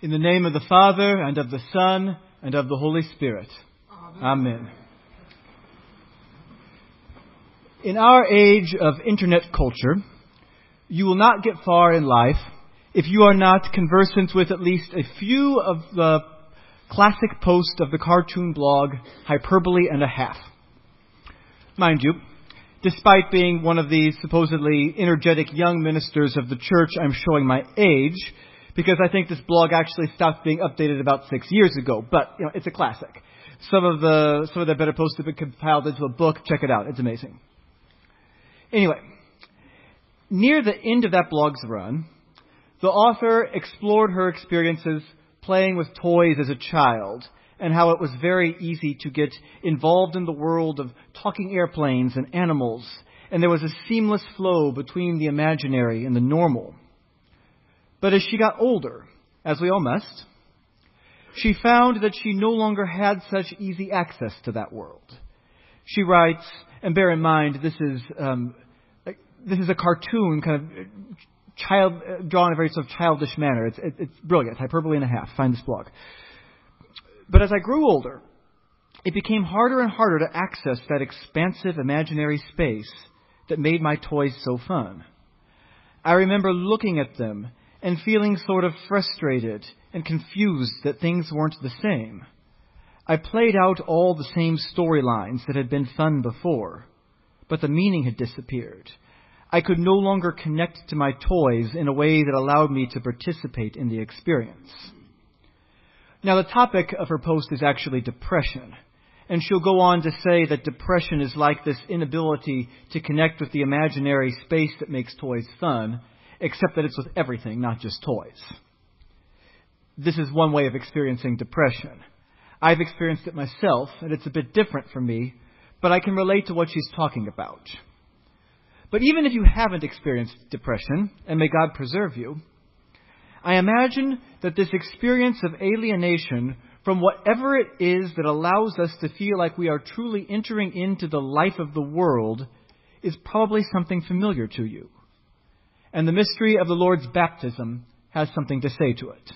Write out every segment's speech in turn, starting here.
In the name of the Father, and of the Son, and of the Holy Spirit. Amen. In our age of internet culture, you will not get far in life if you are not conversant with at least a few of the classic posts of the cartoon blog Hyperbole and a Half. Mind you, despite being one of these supposedly energetic young ministers of the church, I'm showing my age, because I think this blog actually stopped being updated about 6 years ago. But, it's a classic. Some of the better posts have been compiled into a book. Check it out. It's amazing. Anyway, near the end of that blog's run, the author explored her experiences playing with toys as a child and how it was very easy to get involved in the world of talking airplanes and animals, and there was a seamless flow between the imaginary and the normal. But as she got older, as we all must, she found that she no longer had such easy access to that world. She writes, and bear in mind, this is a cartoon, drawn in a very sort of childish manner. It's brilliant. Hyperbole and a Half. Find this blog. But as I grew older, it became harder and harder to access that expansive imaginary space that made my toys so fun. I remember looking at them and feeling sort of frustrated and confused that things weren't the same. I played out all the same storylines that had been fun before, but the meaning had disappeared. I could no longer connect to my toys in a way that allowed me to participate in the experience. Now, the topic of her post is actually depression, and she'll go on to say that depression is like this inability to connect with the imaginary space that makes toys fun, except that it's with everything, not just toys. This is one way of experiencing depression. I've experienced it myself, and it's a bit different for me, but I can relate to what she's talking about. But even if you haven't experienced depression, and may God preserve you, I imagine that this experience of alienation from whatever it is that allows us to feel like we are truly entering into the life of the world is probably something familiar to you. And the mystery of the Lord's baptism has something to say to it.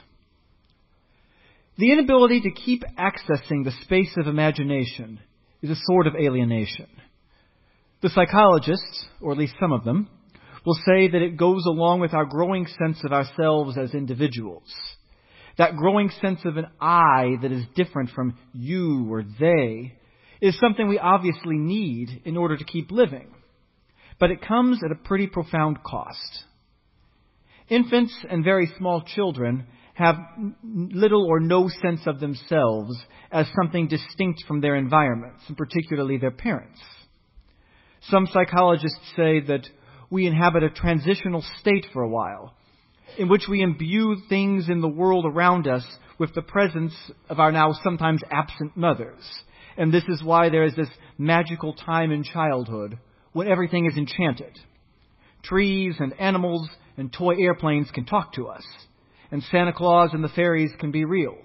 The inability to keep accessing the space of imagination is a sort of alienation. The psychologists, or at least some of them, will say that it goes along with our growing sense of ourselves as individuals. That growing sense of an I that is different from you or they is something we obviously need in order to keep living. But it comes at a pretty profound cost. Infants and very small children have little or no sense of themselves as something distinct from their environments, and particularly their parents. Some psychologists say that we inhabit a transitional state for a while, in which we imbue things in the world around us with the presence of our now sometimes absent mothers. And this is why there is this magical time in childhood when everything is enchanted. Trees and animals and toy airplanes can talk to us, and Santa Claus and the fairies can be real.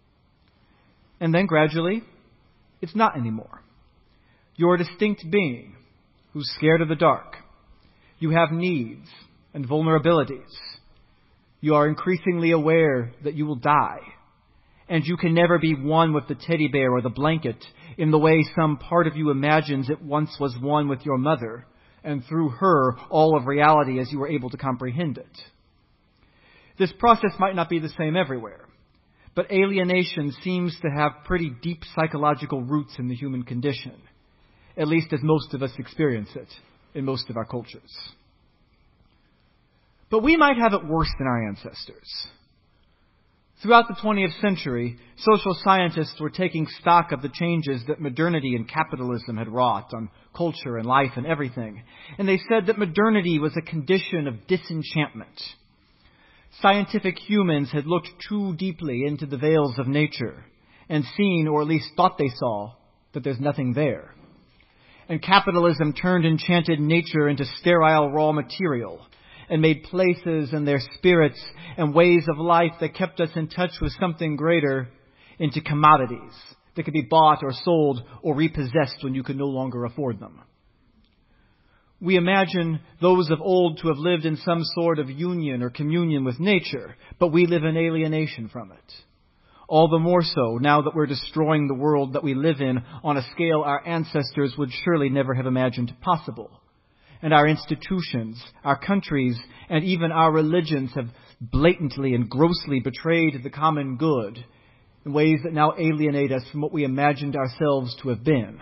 And then gradually, it's not anymore. You're a distinct being who's scared of the dark. You have needs and vulnerabilities. You are increasingly aware that you will die, and you can never be one with the teddy bear or the blanket in the way some part of you imagines it once was one with your mother, and through her, all of reality as you were able to comprehend it. This process might not be the same everywhere, but alienation seems to have pretty deep psychological roots in the human condition, at least as most of us experience it in most of our cultures. But we might have it worse than our ancestors. Throughout the 20th century, social scientists were taking stock of the changes that modernity and capitalism had wrought on culture and life and everything. And they said that modernity was a condition of disenchantment. Scientific humans had looked too deeply into the veils of nature and seen, or at least thought they saw, that there's nothing there. And capitalism turned enchanted nature into sterile raw material and made places and their spirits and ways of life that kept us in touch with something greater into commodities that could be bought or sold or repossessed when you could no longer afford them. We imagine those of old to have lived in some sort of union or communion with nature, but we live in alienation from it. All the more so now that we're destroying the world that we live in on a scale our ancestors would surely never have imagined possible. And our institutions, our countries, and even our religions have blatantly and grossly betrayed the common good in ways that now alienate us from what we imagined ourselves to have been.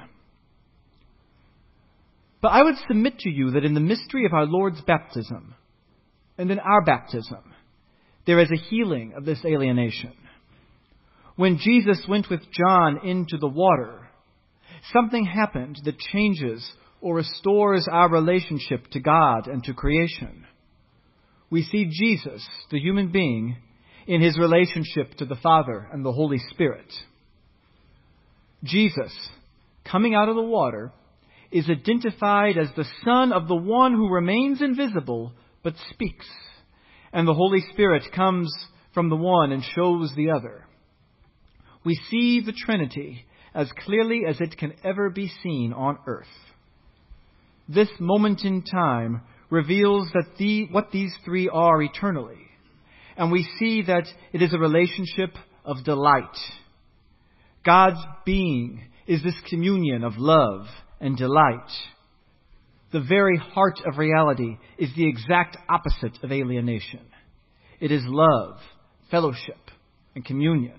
But I would submit to you that in the mystery of our Lord's baptism, and in our baptism, there is a healing of this alienation. When Jesus went with John into the water, something happened that changes or restores our relationship to God and to creation. We see Jesus, the human being, in his relationship to the Father and the Holy Spirit. Jesus, coming out of the water, is identified as the Son of the one who remains invisible but speaks, and the Holy Spirit comes from the one and shows the other. We see the Trinity as clearly as it can ever be seen on earth. This moment in time reveals what these three are eternally, and we see that it is a relationship of delight. God's being is this communion of love and delight. The very heart of reality is the exact opposite of alienation. It is love, fellowship, and communion.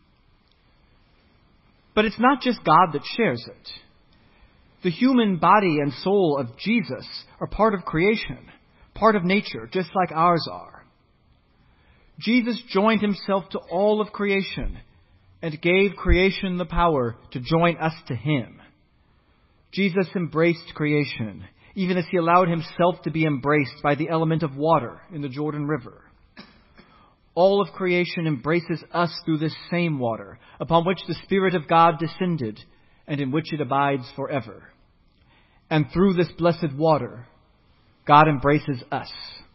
But it's not just God that shares it. The human body and soul of Jesus are part of creation, part of nature, just like ours are. Jesus joined himself to all of creation and gave creation the power to join us to him. Jesus embraced creation, even as he allowed himself to be embraced by the element of water in the Jordan River. All of creation embraces us through this same water, upon which the Spirit of God descended, and in which it abides forever. And through this blessed water, God embraces us.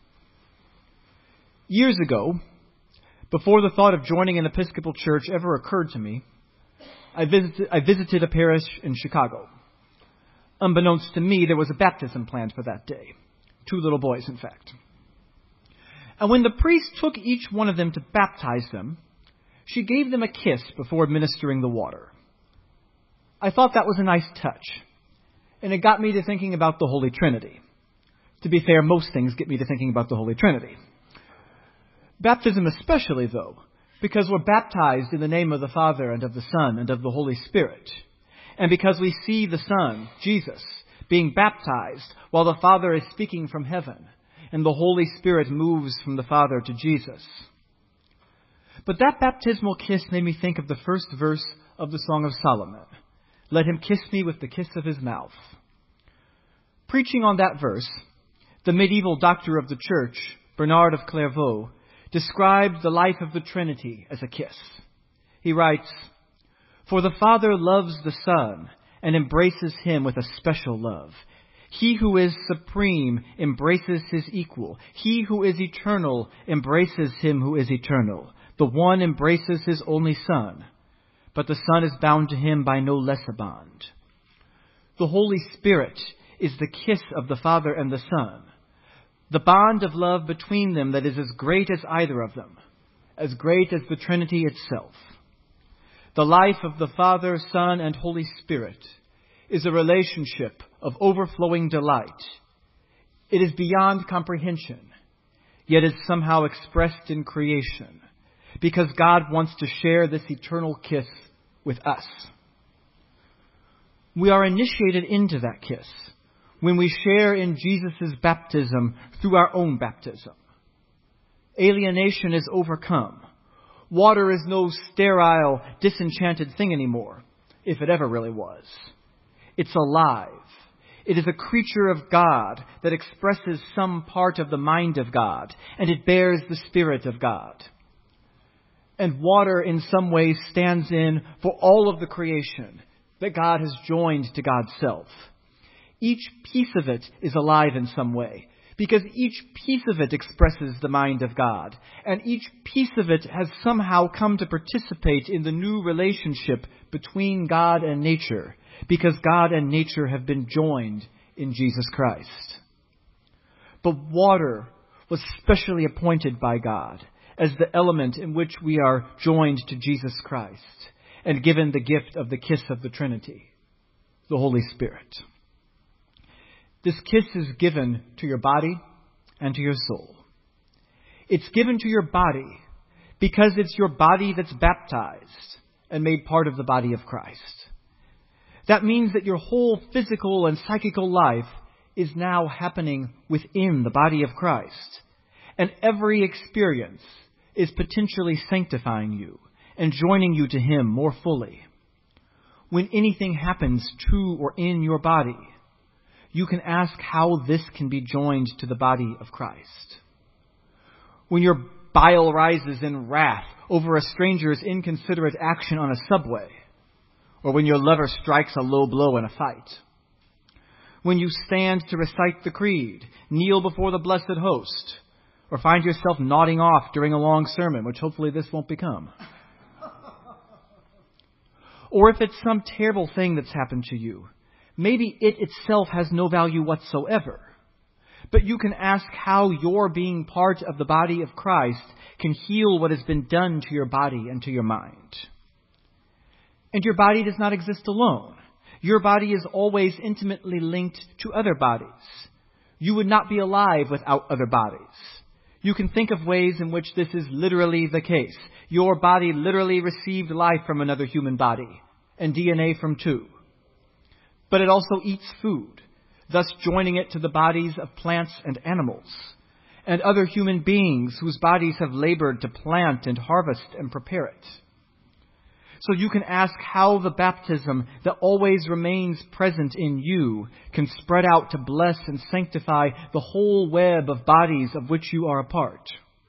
Years ago, before the thought of joining an Episcopal church ever occurred to me, I visited a parish in Chicago. Unbeknownst to me, there was a baptism planned for that day. 2 little boys, in fact. And when the priest took each one of them to baptize them, she gave them a kiss before administering the water. I thought that was a nice touch, and it got me to thinking about the Holy Trinity. To be fair, most things get me to thinking about the Holy Trinity. Baptism especially, though, because we're baptized in the name of the Father and of the Son and of the Holy Spirit. And because we see the Son, Jesus, being baptized while the Father is speaking from heaven, and the Holy Spirit moves from the Father to Jesus. But that baptismal kiss made me think of the first verse of the Song of Solomon. Let him kiss me with the kiss of his mouth. Preaching on that verse, the medieval doctor of the church, Bernard of Clairvaux, described the life of the Trinity as a kiss. He writes, "For the Father loves the Son and embraces him with a special love. He who is supreme embraces his equal. He who is eternal embraces him who is eternal. The one embraces his only Son, but the Son is bound to him by no less a bond." The Holy Spirit is the kiss of the Father and the Son, the bond of love between them that is as great as either of them, as great as the Trinity itself. The life of the Father, Son, and Holy Spirit is a relationship of overflowing delight. It is beyond comprehension, yet is somehow expressed in creation, because God wants to share this eternal kiss with us. We are initiated into that kiss when we share in Jesus' baptism through our own baptism. Alienation is overcome. Water is no sterile, disenchanted thing anymore, if it ever really was. It's alive. It is a creature of God that expresses some part of the mind of God, and it bears the Spirit of God. And water in some ways stands in for all of the creation that God has joined to God's self. Each piece of it is alive in some way, because each piece of it expresses the mind of God, and each piece of it has somehow come to participate in the new relationship between God and nature, because God and nature have been joined in Jesus Christ. But water was specially appointed by God as the element in which we are joined to Jesus Christ and given the gift of the kiss of the Trinity, the Holy Spirit. This kiss is given to your body and to your soul. It's given to your body because it's your body that's baptized and made part of the body of Christ. That means that your whole physical and psychical life is now happening within the body of Christ. And every experience is potentially sanctifying you and joining you to Him more fully. When anything happens to or in your body, you can ask how this can be joined to the body of Christ. When your bile rises in wrath over a stranger's inconsiderate action on a subway, or when your lover strikes a low blow in a fight, when you stand to recite the creed, kneel before the blessed host, or find yourself nodding off during a long sermon, which hopefully this won't become. Or if it's some terrible thing that's happened to you, maybe it itself has no value whatsoever. But you can ask how your being part of the body of Christ can heal what has been done to your body and to your mind. And your body does not exist alone. Your body is always intimately linked to other bodies. You would not be alive without other bodies. You can think of ways in which this is literally the case. Your body literally received life from another human body, and DNA from two. But it also eats food, thus joining it to the bodies of plants and animals, and other human beings whose bodies have labored to plant and harvest and prepare it. So you can ask how the baptism that always remains present in you can spread out to bless and sanctify the whole web of bodies of which you are a part.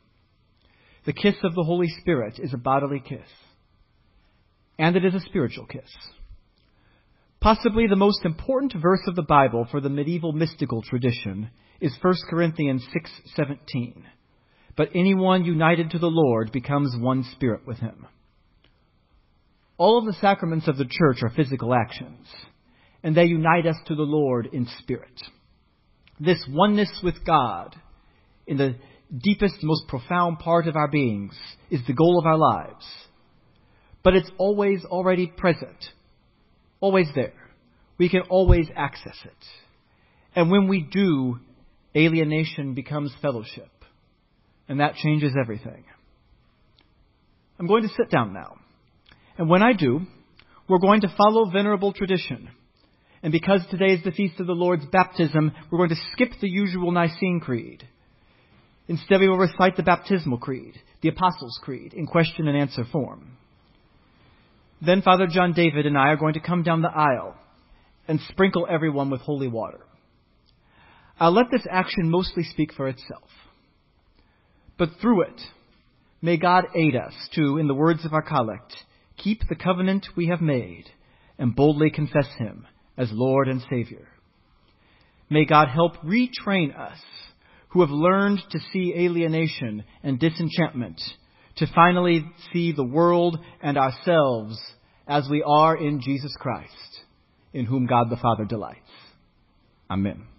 The kiss of the Holy Spirit is a bodily kiss, and it is a spiritual kiss. Possibly the most important verse of the Bible for the medieval mystical tradition is 1 Corinthians 6:17. But anyone united to the Lord becomes one spirit with Him. All of the sacraments of the Church are physical actions, and they unite us to the Lord in spirit. This oneness with God in the deepest, most profound part of our beings is the goal of our lives. But it's always already present, always there. We can always access it. And when we do, alienation becomes fellowship, and that changes everything. I'm going to sit down now. And when I do, we're going to follow venerable tradition. And because today is the feast of the Lord's baptism, we're going to skip the usual Nicene Creed. Instead, we will recite the baptismal creed, the Apostles' Creed, in question and answer form. Then Father John David and I are going to come down the aisle and sprinkle everyone with holy water. I'll let this action mostly speak for itself. But through it, may God aid us to, in the words of our collect, keep the covenant we have made and boldly confess Him as Lord and Savior. May God help retrain us who have learned to see alienation and disenchantment to finally see the world and ourselves as we are in Jesus Christ, in whom God the Father delights. Amen.